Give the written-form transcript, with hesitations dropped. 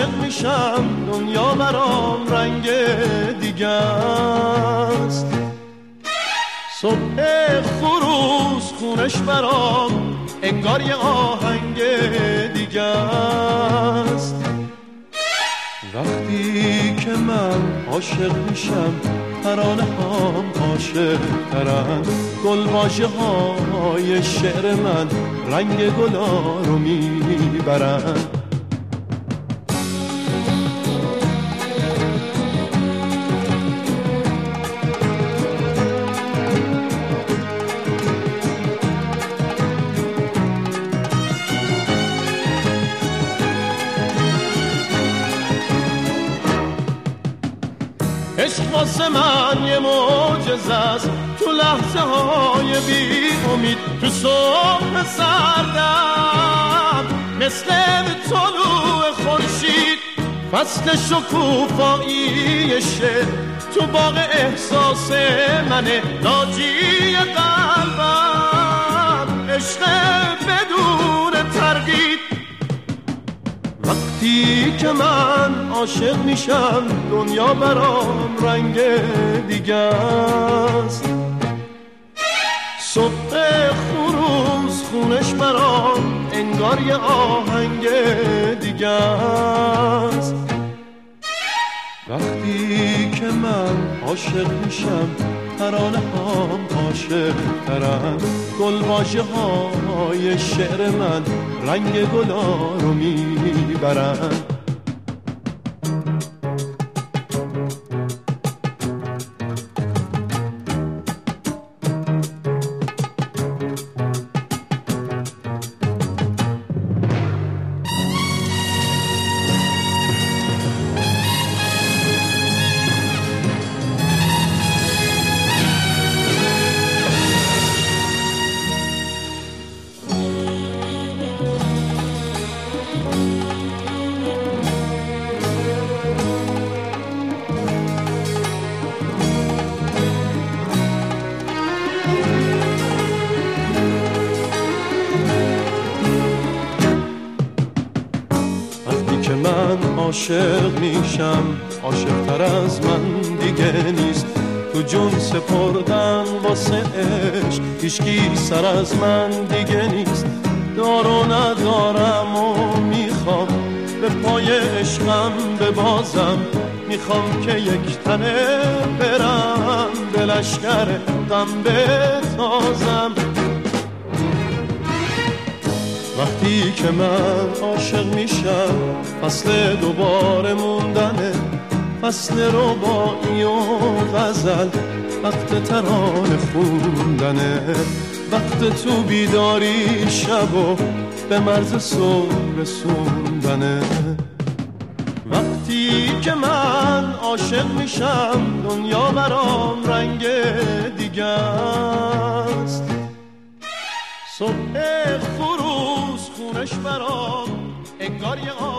عاشق میشم دنیا برام رنگ دیگه است. صبح خروس خونش برام انگار یه آهنگ دیگه است. وقتی که من عاشق میشم ترانه هام عاشق ترن، گلواژه های شعر من رنگ گلا رو میبرن. عشق واسه من یه معجزه است، تو لحظه های بی امید، تو صبح سردم مثل طلوع خورشید، فصل شکوفایی شعر تو باغ احساس منه، ناجی قلبم عشق بدون تردید. وقتی که من عاشق میشم دنیا برام رنگ دیگه است. صبح خروس خونش برام انگار یه آهنگ دیگه است. وقتی که من عاشق میشم ترانه هام عاشق ترن، گلواژه های شعر من رنگ گلا رو میبرن. من عاشق میشم عاشق تر از من دیگه نیست، تو جون سپردن واسه عشق هیچکی سر از من دیگه نیست. دار و ندارم و میخوام به پای عشقم ببازم، میخوام که یک تنه برم به لشکر غم بتازم. وقتی که من عاشق میشم فصل دوباره موندنه، فصل رباعی و غزل، وقت ترانه خوندنه، وقت تو بیداری شب و به مرز صبح رسوندنه. وقتی که من عاشق میشم دنیا برام رنگ دیگه است. صبح خروس خونش برام انگار یه